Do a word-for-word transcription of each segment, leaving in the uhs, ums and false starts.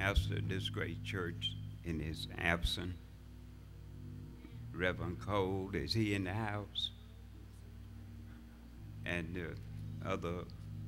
pastor of this great church in his absence. Reverend Cole, is he in the house? And the other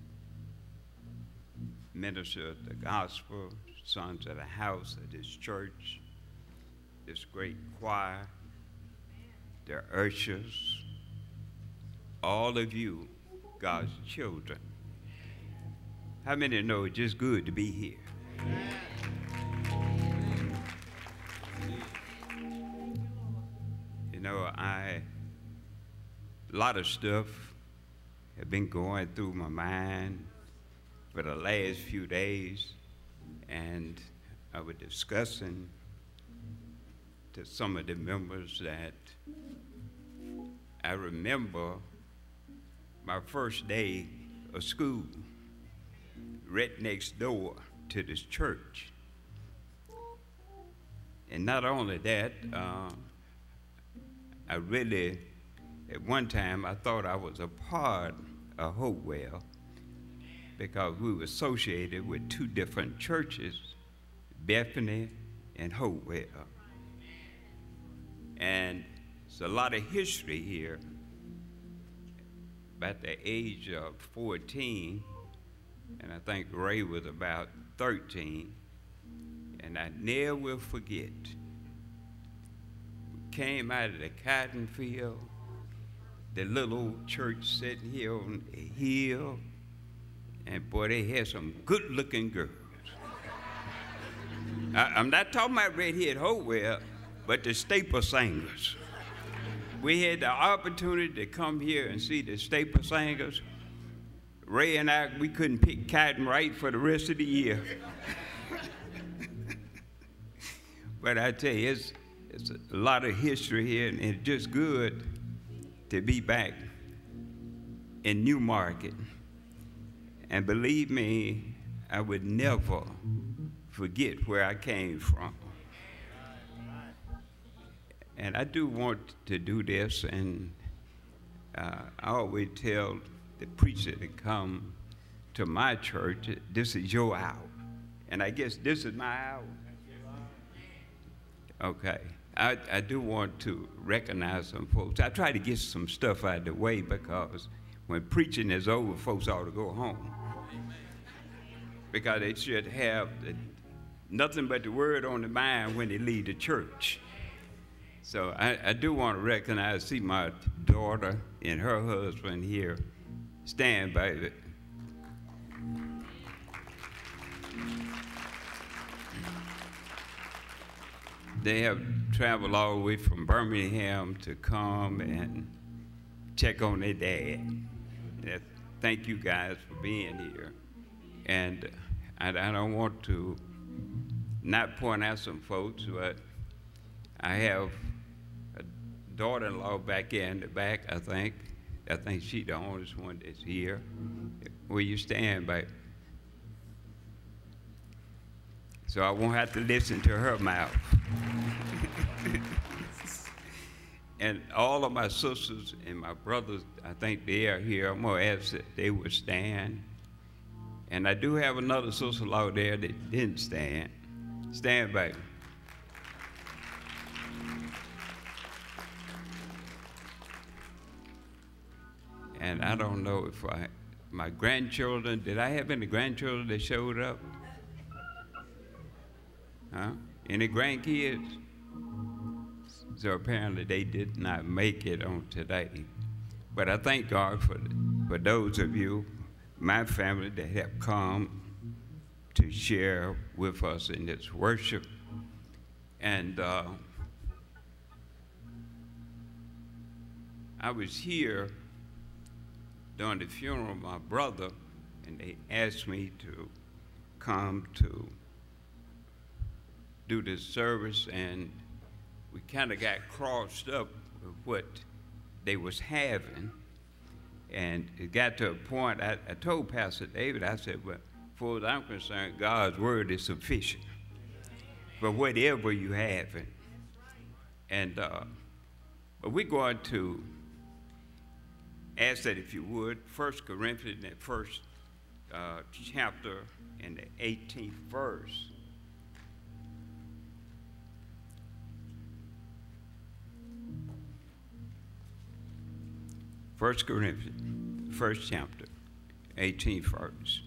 minister of the gospel, sons of the house of this church, this great choir, the ushers, all of you, God's children. How many know it's just good to be here? You know, I, a lot of stuff have been going through my mind for the last few days, and I was discussing to some of the members that I remember my first day of school right next door to this church. And not only that, uh, I really, at one time, I thought I was a part of Hopewell because we were associated with two different churches, Bethany and Hopewell. And there's a lot of history here. About the age of fourteen, and I think Ray was about thirteen, and I never will forget. We came out of the cotton field, the little old church sitting here on a hill, and boy, they had some good-looking girls. I, I'm not talking about Redhead Hopewell, but the Staple Singers. We had the opportunity to come here and see the Staple Singers. Ray and I, we couldn't pick cotton right for the rest of the year. But I tell you, it's, it's a lot of history here, and it's just good to be back in Newmarket. And believe me, I would never forget where I came from. And I do want to do this, and uh, I always tell the preacher to come to my church, this is your hour. And I guess this is my hour. Okay. I, I do want to recognize some folks. I try to get some stuff out of the way because when preaching is over, folks ought to go home. Because they should have the, nothing but the word on the mind when they leave the church. So I, I do want to recognize, see my daughter and her husband here. Stand, baby. They have traveled all the way from Birmingham to come and check on their dad. Thank you guys for being here. And I, I don't want to not point out some folks, but I have a daughter-in-law back there in the back, I think. I think she's the only one that's here. Will you stand, babe? So I won't have to listen to her mouth. And all of my sisters and my brothers, I think they are here. I'm going to ask that they would stand. And I do have another sister-in-law there that didn't stand. Stand, baby. And I don't know if I, my grandchildren, did I have any grandchildren that showed up? Huh? Any grandkids? So apparently they did not make it on today. But I thank God for, for those of you, my family, that have come to share with us in this worship. And uh, I was here during the funeral of my brother, and they asked me to come to do this service, and we kind of got crossed up with what they was having. And it got to a point, I, I told Pastor David, I said, well, as far as I'm concerned, God's word is sufficient for whatever you have. And uh, but we're going to ask that if you would, First Corinthians, that first uh, chapter and the eighteenth verse. First Corinthians, first chapter, eighteenth verse.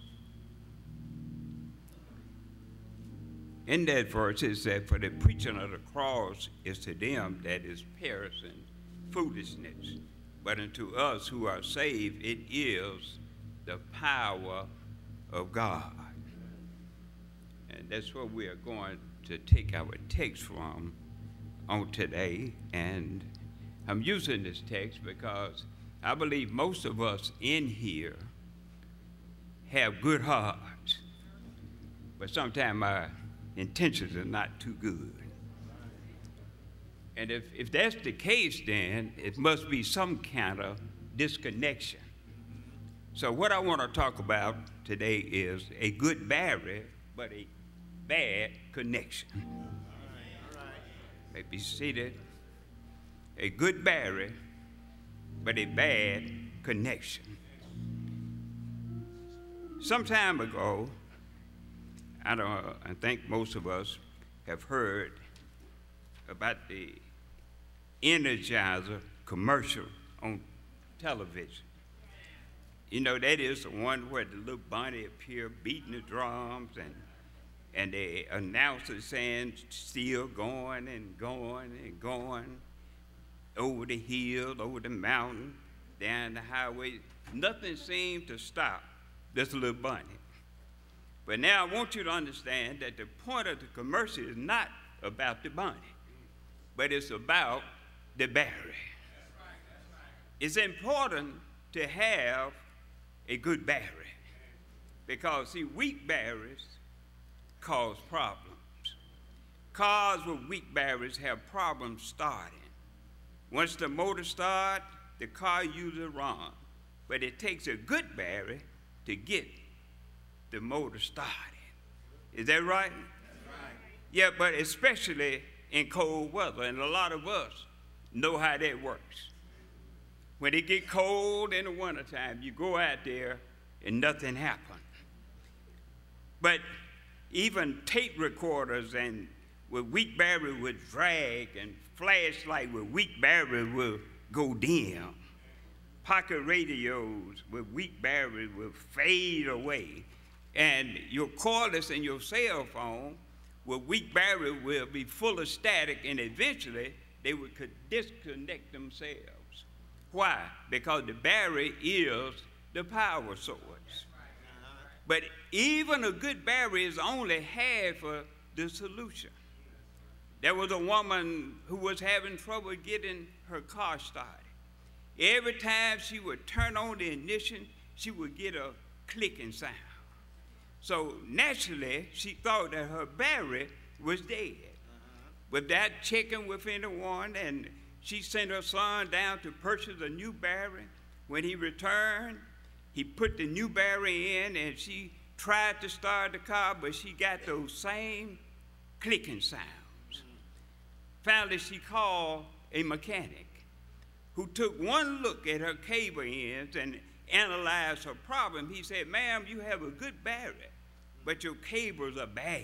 In that verse it says, for the preaching of the cross is to them that is perishing foolishness, but unto us who are saved it is the power of God. And that's where we are going to take our text from on today. And I'm using this text because I believe most of us in here have good hearts, but sometimes our intentions are not too good. And if, if that's the case, then it must be some kind of disconnection. So what I want to talk about today is a good barrier, but a bad connection. May be seated. A good barrier, but a bad connection. Some time ago, I don't. I think most of us have heard about the Energizer commercial on television. You know, that is the one where the little bunny appear beating the drums, and and the announcer saying still going and going and going over the hill, over the mountain, down the highway. Nothing seemed to stop this little bunny. But now I want you to understand that the point of the commercial is not about the bunny, but it's about the battery. That's right, that's right. It's important to have a good battery because, see, weak batteries cause problems. Cars with weak batteries have problems starting. Once the motor starts, the car usually runs, but it takes a good battery to get the motor started. Is that right? That's right. Yeah, but especially in cold weather, and a lot of us know how that works. When it get cold in the wintertime, you go out there and nothing happens. But even tape recorders and with weak battery would drag, and flashlight with weak battery will go dim. Pocket radios with weak battery will fade away. And your cordless and your cell phone with weak battery will be full of static, and eventually they would disconnect themselves. Why? Because the battery is the power source. But even a good battery is only half of the solution. There was a woman who was having trouble getting her car started. Every time she would turn on the ignition, she would get a clicking sound. So naturally, she thought that her battery was dead. Uh-huh. Without checking with anyone, and she sent her son down to purchase a new battery. When he returned, he put the new battery in, and she tried to start the car, but she got those same clicking sounds. Mm-hmm. Finally, she called a mechanic who took one look at her cable ends and analyzed her problem. He said, ma'am, you have a good battery, but your cables are bad.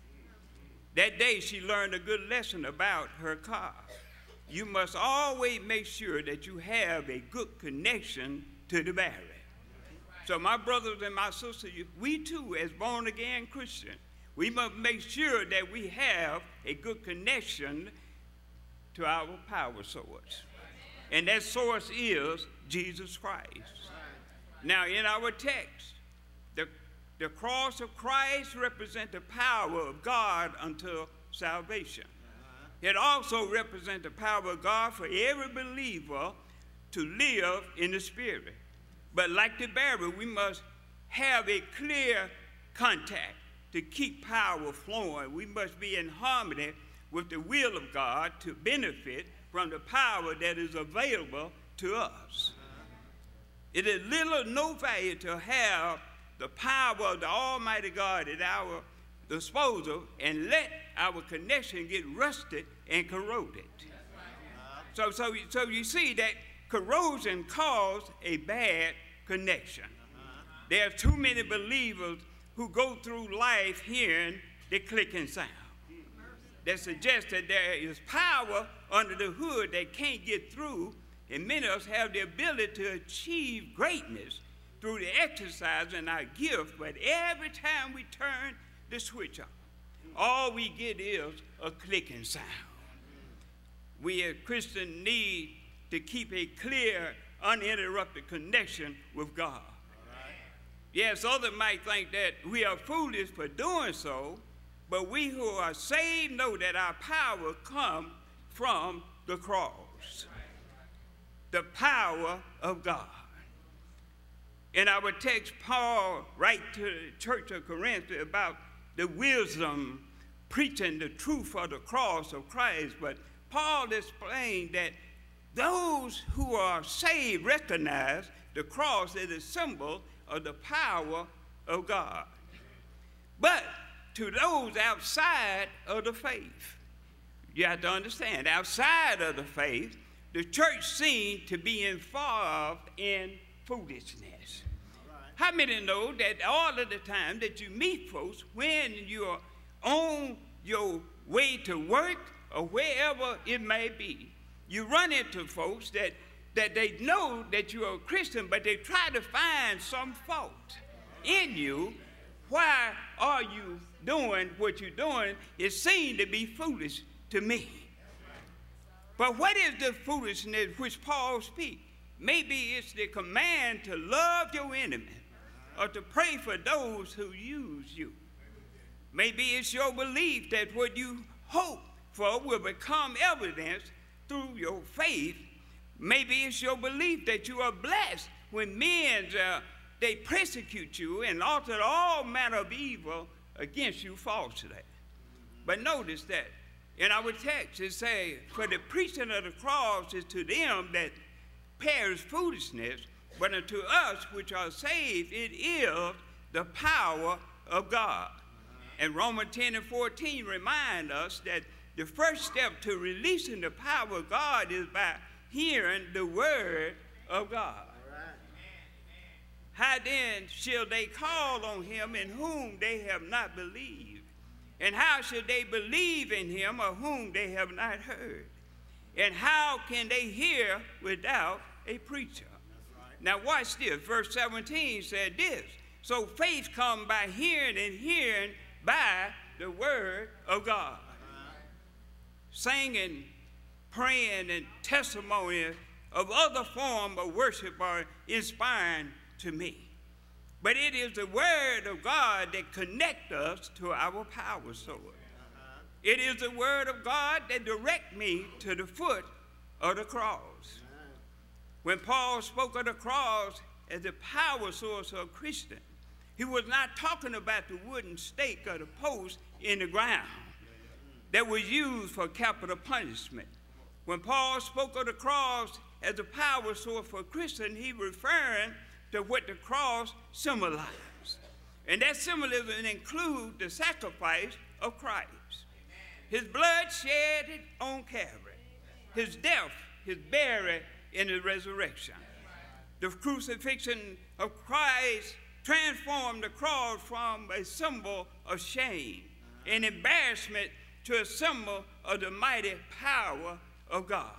That day, she learned a good lesson about her car. You must always make sure that you have a good connection to the battery. So my brothers and my sisters, we too, as born-again Christians, we must make sure that we have a good connection to our power source. And that source is Jesus Christ. Now, in our text, the, the cross of Christ represents the power of God unto salvation. It also represents the power of God for every believer to live in the Spirit. But like the barrier, we must have a clear contact to keep power flowing. We must be in harmony with the will of God to benefit from the power that is available to us. It is little or no value to have the power of the Almighty God at our disposal and let our connection get rusted and corroded. So, so, so you see that corrosion caused a bad connection. There are too many believers who go through life hearing the clicking sound that suggests that there is power under the hood that can't get through and many of us have the ability to achieve greatness through the exercise in our gift, but every time we turn the switch on, all we get is a clicking sound. We as Christians need to keep a clear, uninterrupted connection with God. Right. Yes, others might think that we are foolish for doing so, but we who are saved know that our power comes from the cross, the power of God. In our text, Paul writes to the church of Corinth about the wisdom preaching the truth of the cross of Christ, but Paul explained that those who are saved recognize the cross as a symbol of the power of God. But to those outside of the faith, you have to understand, outside of the faith, the church seems to be involved in foolishness. Right. How many know that all of the time that you meet folks, when you're on your way to work or wherever it may be, you run into folks that, that they know that you're a Christian, but they try to find some fault in you. Why are you doing what you're doing? It seems to be foolish to me. But what is the foolishness which Paul speaks? Maybe it's the command to love your enemy or to pray for those who use you. Maybe it's your belief that what you hope for will become evidence through your faith. Maybe it's your belief that you are blessed when men, uh, they persecute you and utter all manner of evil against you falsely. But notice that in our text it says, for the preaching of the cross is to them that perish foolishness, but unto us which are saved it is the power of God. And Romans ten and fourteen remind us that the first step to releasing the power of God is by hearing the word of God. Right. How then shall they call on him in whom they have not believed? And how shall they believe in him of whom they have not heard? And how can they hear without a preacher? Right. Now watch this. Verse seventeen said this. So faith comes by hearing, and hearing by the word of God. Singing, praying, and testimony of other form of worship are inspiring to me. But it is the word of God that connects us to our power source. Uh-huh. It is the word of God that directs me to the foot of the cross. Uh-huh. When Paul spoke of the cross as the power source of a Christian, he was not talking about the wooden stake or the post in the ground that was used for capital punishment. When Paul spoke of the cross as a power source for Christians, he referring to what the cross symbolized. And that symbolism includes the sacrifice of Christ. His blood shed on Calvary, his death, his burial, and his resurrection. The crucifixion of Christ transformed the cross from a symbol of shame and embarrassment to a symbol of the mighty power of God.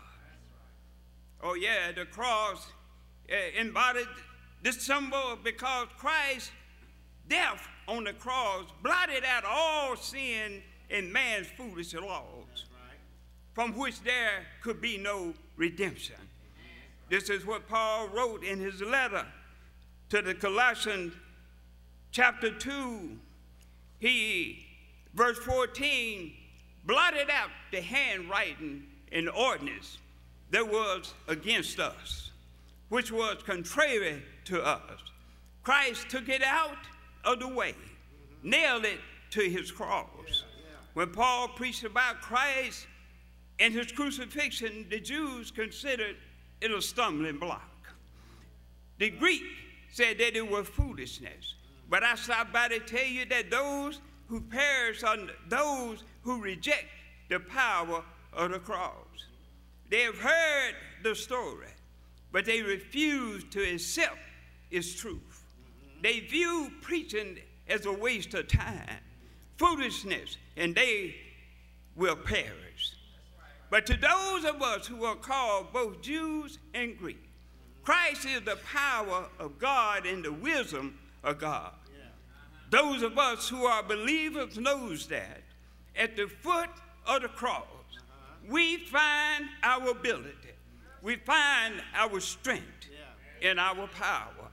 Oh yeah, the cross uh, embodied this symbol because Christ's death on the cross blotted out all sin and man's foolish laws, from which there could be no redemption. This is what Paul wrote in his letter to the Colossians chapter two. He, verse fourteen, blotted out the handwriting and ordinance that was against us, which was contrary to us. Christ took it out of the way, nailed it to his cross. When Paul preached about Christ and his crucifixion, the Jews considered it a stumbling block. The Greek said that it was foolishness. But I stopped by to tell you that those who perish are those who reject the power of the cross. They have heard the story, but they refuse to accept its truth. They view preaching as a waste of time, foolishness, and they will perish. But to those of us who are called both Jews and Greeks, Christ is the power of God and the wisdom of God. Those of us who are believers knows that at the foot of the cross, we find our ability. We find our strength and our power.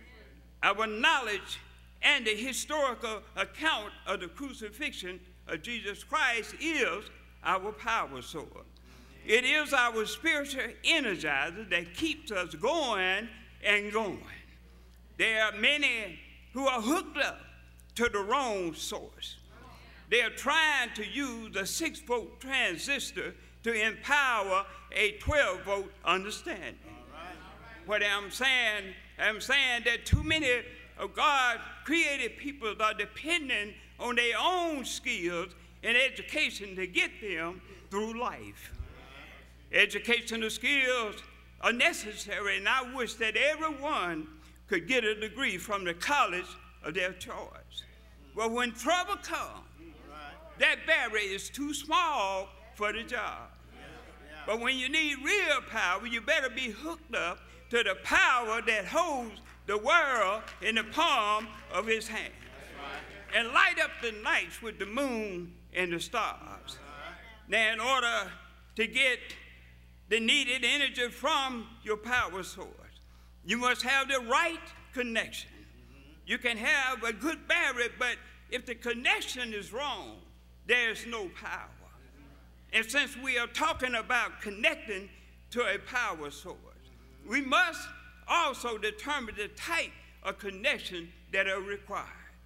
Our knowledge and the historical account of the crucifixion of Jesus Christ is our power source. It is our spiritual energizer that keeps us going and going. There are many who are hooked up to the wrong source. They are trying to use a six volt transistor to empower a twelve volt understanding. All right. What I'm saying, I'm saying that too many of God's created people are dependent on their own skills and education to get them through life. Educational skills are necessary, and I wish that everyone could get a degree from the college of their choice. But when trouble comes, that barrier is too small for the job. But when you need real power, you better be hooked up to the power that holds the world in the palm of his hand. And light up the nights with the moon and the stars. Now, in order to get the needed energy from your power source, you must have the right connection. You can have a good barrier, but if the connection is wrong, there's no power. And since we are talking about connecting to a power source, we must also determine the type of connection that are required.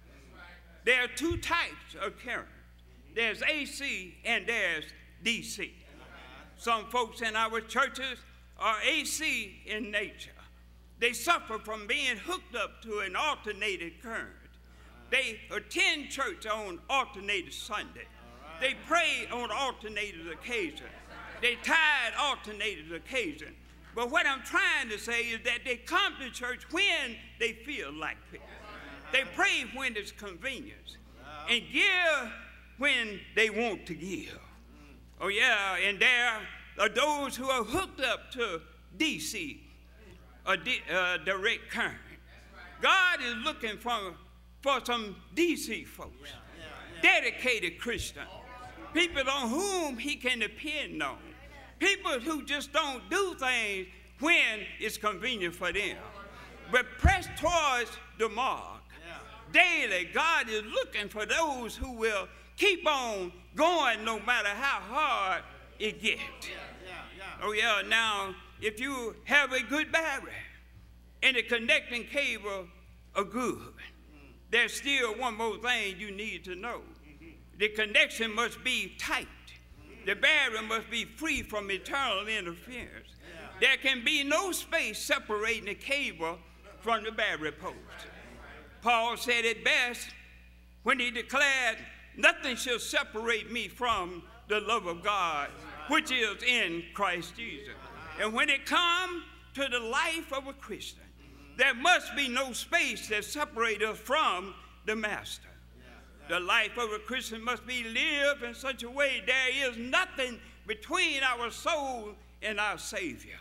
There are two types of current. There's A C and there's D C. Some folks in our churches are A C in nature. They suffer from being hooked up to an alternated current. They attend church on alternated Sunday. They pray on alternated occasion. They tithe alternated occasion. But what I'm trying to say is that they come to church when they feel like it. They pray when it's convenient and give when they want to give. Oh yeah, and there are those who are hooked up to D C, a di uh, direct current. God is looking for, for some D C folks, dedicated Christians, people on whom he can depend on, people who just don't do things when it's convenient for them, but press towards the mark. Daily, God is looking for those who will keep on going no matter how hard it gets. Oh yeah, now if you have a good battery and the connecting cable are good, there's still one more thing you need to know. The connection must be tight. The barrier must be free from internal interference. There can be no space separating the cable from the barrier post. Paul said it best when he declared, "Nothing shall separate me from the love of God, which is in Christ Jesus." And when it comes to the life of a Christian, there must be no space that separates us from the Master. The life of a Christian must be lived in such a way there is nothing between our soul and our Savior.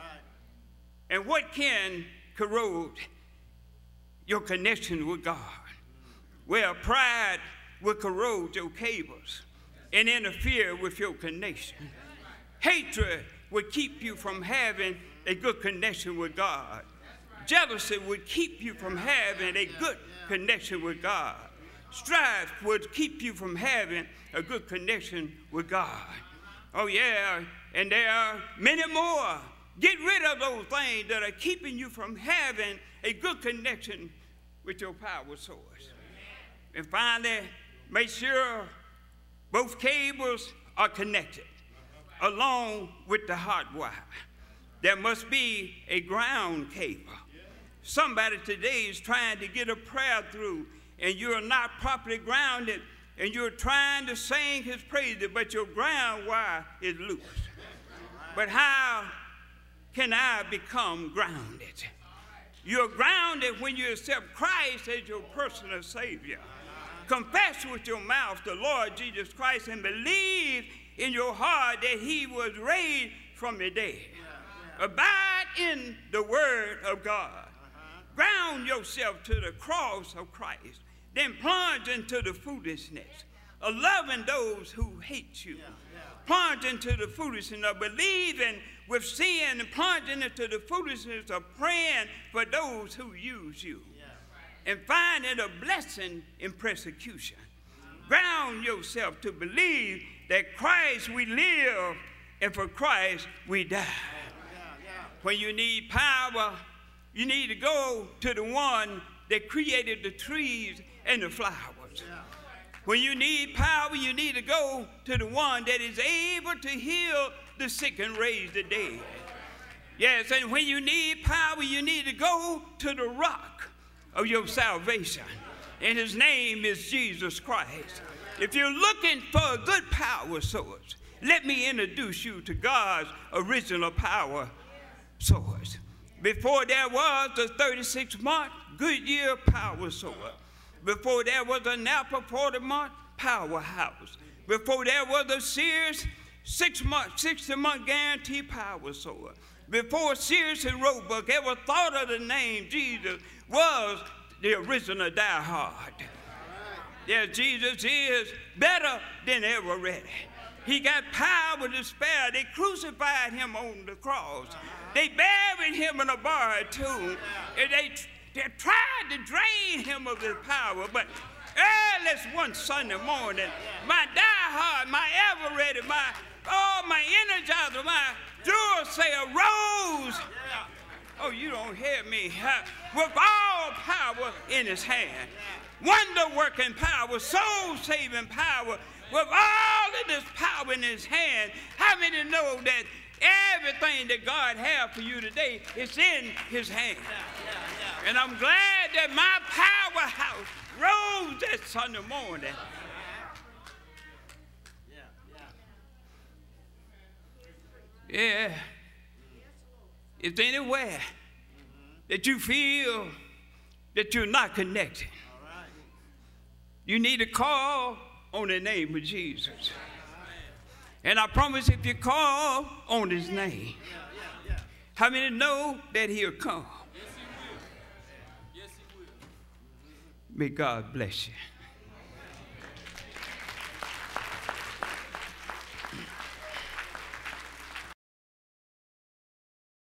And what can corrode your connection with God? Well, pride will corrode your cables and interfere with your connection. Hatred will keep you from having a good connection with God. Jealousy would keep you from having a good connection with God. Strife would keep you from having a good connection with God. Oh yeah, and there are many more. Get rid of those things that are keeping you from having a good connection with your power source. And finally, make sure both cables are connected along with the hot wire. There must be a ground cable. Somebody today is trying to get a prayer through and you're not properly grounded and you're trying to sing his praises, but your ground wire is loose. But how can I become grounded? You're grounded when you accept Christ as your personal Savior. Confess with your mouth the Lord Jesus Christ and believe in your heart that he was raised from the dead. Yeah, yeah. Abide in the word of God. Uh-huh. Ground yourself to the cross of Christ. Then plunge into the foolishness of loving those who hate you. Yeah, yeah. Plunge into the foolishness of believing with sin, and plunging into the foolishness of praying for those who use you. Yeah. And finding a blessing in persecution. Mm-hmm. Ground yourself to believe that Christ we live, and for Christ we die. Yeah, yeah. When you need power, you need to go to the one that created the trees and the flowers. Yeah. When you need power, you need to go to the one that is able to heal the sick and raise the dead. Yes, and when you need power, you need to go to the rock of your salvation. And his name is Jesus Christ. If you're looking for a good power source, let me introduce you to God's original power source. Before there was a thirty-six month Goodyear power source. Before there was a Napa forty month powerhouse. Before there was a Sears six month, sixty month guarantee power source. Before Sears and Roebuck ever thought of the name Jesus, was the original diehard. Yeah, Jesus is better than ever ready. He got power to spare. They crucified him on the cross. They buried him in a borrowed tomb. And they, they tried to drain him of his power. But early one Sunday morning, my diehard, my ever ready, my, oh, my energizer, my Duracell rose. Oh, you don't hear me. With all power in his hand. Wonder-working power, soul-saving power, with all of this power in his hand. How many know that everything that God has for you today is in his hand? Yeah, yeah, yeah. And I'm glad that my powerhouse rose that Sunday morning. Yeah. Is there anywhere that you feel that you're not connected? You need to call on the name of Jesus. And I promise if you call on his name, how many know that he'll come? May God bless you.